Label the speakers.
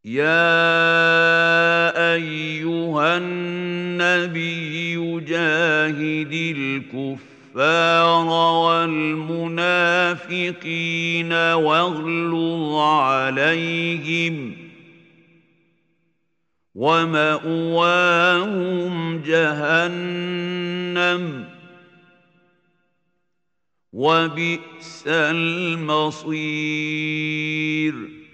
Speaker 1: يا أيها النبي جاهد الكفار والمنافقين واغلظ عليهم ومأواهم جهنم وبئس المصير